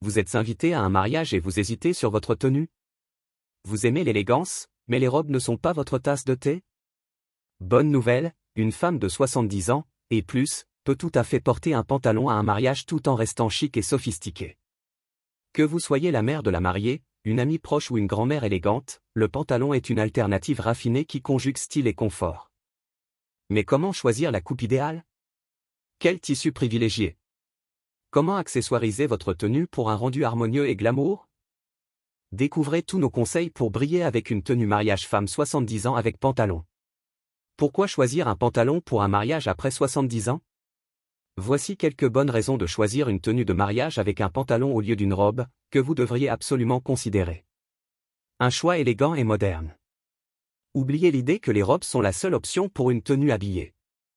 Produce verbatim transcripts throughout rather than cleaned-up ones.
Vous êtes invité à un mariage et vous hésitez sur votre tenue? Vous aimez l'élégance, mais les robes ne sont pas votre tasse de thé? Bonne nouvelle, une femme de soixante-dix ans, et plus, peut tout à fait porter un pantalon à un mariage tout en restant chic et sophistiqué. Que vous soyez la mère de la mariée, une amie proche ou une grand-mère élégante, le pantalon est une alternative raffinée qui conjugue style et confort. Mais comment choisir la coupe idéale? Quel tissu privilégier? Comment accessoiriser votre tenue pour un rendu harmonieux et glamour? Découvrez tous nos conseils pour briller avec une tenue mariage femme soixante-dix ans avec pantalon. Pourquoi choisir un pantalon pour un mariage après soixante-dix ans? Voici quelques bonnes raisons de choisir une tenue de mariage avec un pantalon au lieu d'une robe, que vous devriez absolument considérer. Un choix élégant et moderne. Oubliez l'idée que les robes sont la seule option pour une tenue habillée.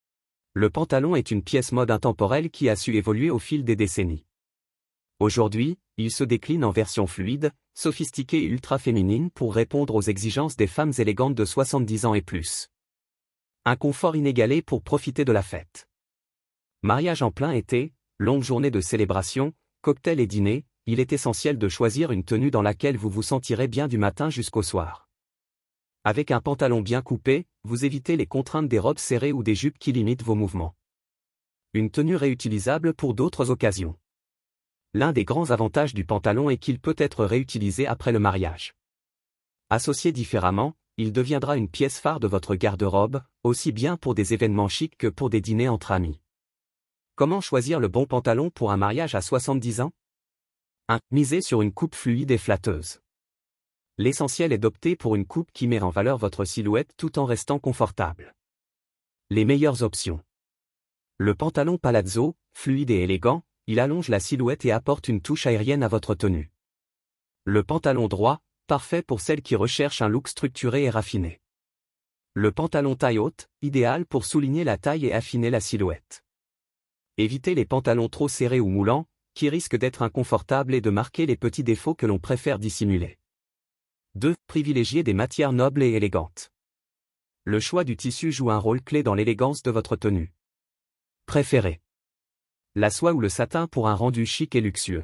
Le pantalon est une pièce mode intemporelle qui a su évoluer au fil des décennies. Aujourd'hui, il se décline en version fluide, sophistiquée et ultra féminine pour répondre aux exigences des femmes élégantes de soixante-dix ans et plus. Un confort inégalé pour profiter de la fête. Mariage en plein été, longue journée de célébration, cocktail et dîner, il est essentiel de choisir une tenue dans laquelle vous vous sentirez bien du matin jusqu'au soir. Avec un pantalon bien coupé, vous évitez les contraintes des robes serrées ou des jupes qui limitent vos mouvements. Une tenue réutilisable pour d'autres occasions. L'un des grands avantages du pantalon est qu'il peut être réutilisé après le mariage. Associé différemment, il deviendra une pièce phare de votre garde-robe, aussi bien pour des événements chics que pour des dîners entre amis. Comment choisir le bon pantalon pour un mariage à soixante-dix ans? un Misez sur une coupe fluide et flatteuse. L'essentiel est d'opter pour une coupe qui met en valeur votre silhouette tout en restant confortable. Les meilleures options. Le pantalon palazzo, fluide et élégant, il allonge la silhouette et apporte une touche aérienne à votre tenue. Le pantalon droit, parfait pour celles qui recherchent un look structuré et raffiné. Le pantalon taille haute, idéal pour souligner la taille et affiner la silhouette. Évitez les pantalons trop serrés ou moulants, qui risquent d'être inconfortables et de marquer les petits défauts que l'on préfère dissimuler. deux Privilégiez des matières nobles et élégantes. Le choix du tissu joue un rôle clé dans l'élégance de votre tenue. Préférez la soie ou le satin pour un rendu chic et luxueux.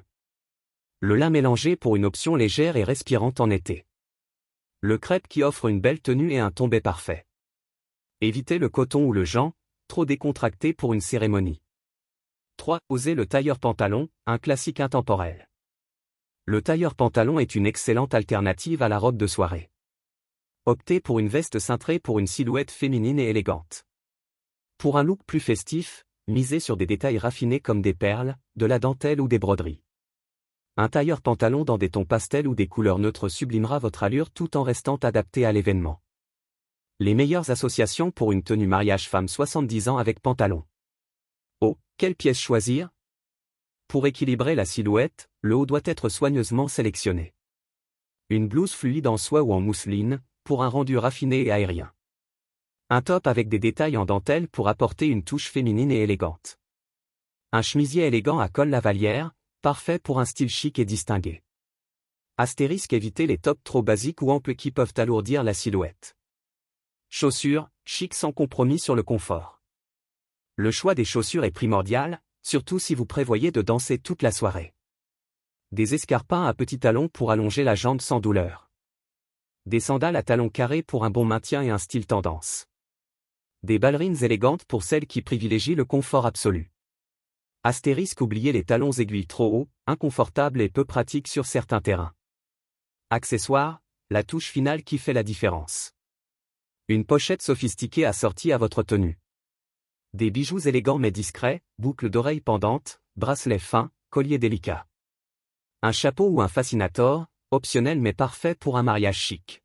Le lin mélangé pour une option légère et respirante en été. Le crêpe qui offre une belle tenue et un tombé parfait. Évitez le coton ou le jean, trop décontracté pour une cérémonie. trois Osez le tailleur pantalon, un classique intemporel. Le tailleur pantalon est une excellente alternative à la robe de soirée. Optez pour une veste cintrée pour une silhouette féminine et élégante. Pour un look plus festif, misez sur des détails raffinés comme des perles, de la dentelle ou des broderies. Un tailleur pantalon dans des tons pastels ou des couleurs neutres sublimera votre allure tout en restant adapté à l'événement. Les meilleures associations pour une tenue mariage femme soixante-dix ans avec pantalon. Oh, quelle pièce choisir? Pour équilibrer la silhouette, le haut doit être soigneusement sélectionné. Une blouse fluide en soie ou en mousseline, pour un rendu raffiné et aérien. Un top avec des détails en dentelle pour apporter une touche féminine et élégante. Un chemisier élégant à col lavalière, parfait pour un style chic et distingué. Astérisque évitez les tops trop basiques ou amples qui peuvent alourdir la silhouette. Chaussures, chic sans compromis sur le confort. Le choix des chaussures est primordial, surtout si vous prévoyez de danser toute la soirée. Des escarpins à petits talons pour allonger la jambe sans douleur. Des sandales à talons carrés pour un bon maintien et un style tendance. Des ballerines élégantes pour celles qui privilégient le confort absolu. Astérisque oubliez les talons aiguilles trop hauts, inconfortables et peu pratiques sur certains terrains. Accessoires, la touche finale qui fait la différence. Une pochette sophistiquée assortie à votre tenue. Des bijoux élégants mais discrets, boucles d'oreilles pendantes, bracelets fins, colliers délicats. Un chapeau ou un fascinator, optionnel mais parfait pour un mariage chic.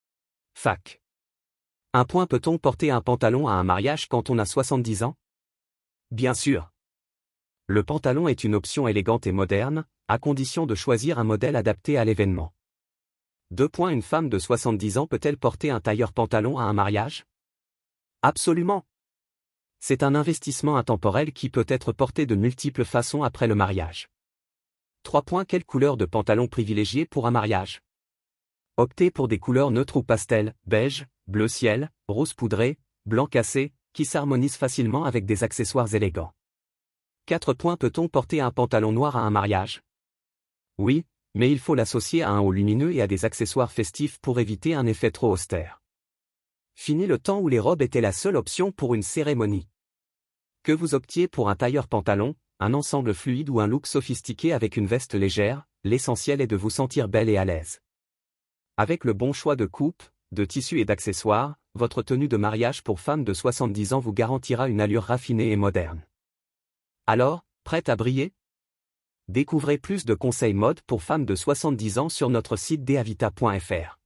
Fac. Un point peut-on porter un pantalon à un mariage quand on a soixante-dix ans? Bien sûr. Le pantalon est une option élégante et moderne, à condition de choisir un modèle adapté à l'événement. Deux points Une femme de soixante-dix ans peut-elle porter un tailleur pantalon à un mariage? Absolument. C'est un investissement intemporel qui peut être porté de multiples façons après le mariage. trois points Quelle couleur de pantalon privilégier pour un mariage? Optez pour des couleurs neutres ou pastel, beige, bleu ciel, rose poudré, blanc cassé, qui s'harmonisent facilement avec des accessoires élégants. quatre points Peut-on porter un pantalon noir à un mariage? Oui, mais il faut l'associer à un haut lumineux et à des accessoires festifs pour éviter un effet trop austère. Fini le temps où les robes étaient la seule option pour une cérémonie. Que vous optiez pour un tailleur pantalon, un ensemble fluide ou un look sophistiqué avec une veste légère, l'essentiel est de vous sentir belle et à l'aise. Avec le bon choix de coupe, de tissus et d'accessoires, votre tenue de mariage pour femme de soixante-dix ans vous garantira une allure raffinée et moderne. Alors, prête à briller? Découvrez plus de conseils mode pour femmes de soixante-dix ans sur notre site deavita point f r.